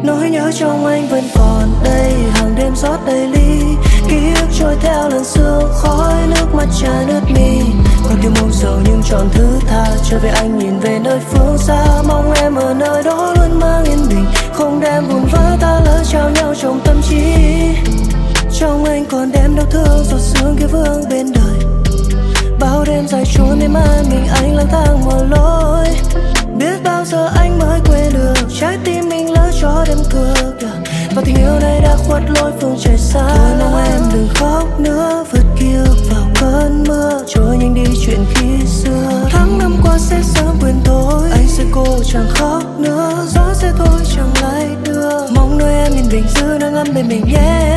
Nỗi nhớ trong anh vẫn còn đây, hàng đêm rót đầy ly, ký ức trôi theo lần sương khói, nước mắt tràn ướt mi. Còn tim mong sầu nhưng chọn thứ tha, trở về anh nhìn về nơi phương xa, mong em ở nơi đó luôn mang yên bình, không đem vụn vỡ ta lỡ trao nhau trong tâm trí. Trong anh còn đem đau thương giọt sương kia vương bên đời, bao đêm dài trôi mê man mình anh lang thang một lối. Biết bao giờ anh mới quên được trái tim mình lỡ cho đêm cược, và tình yêu này đã khuất lối phương trời xa. Thôi mong em đừng khóc nữa, vượt kiếp vào cơn mưa, trôi nhanh đi chuyện khi xưa. Tháng năm qua sẽ sớm quên thôi, anh sẽ cô chẳng khóc nữa, gió sẽ thôi chẳng lại đưa. Mong nơi em yên bình giữ nắng ấm bên mình nhé.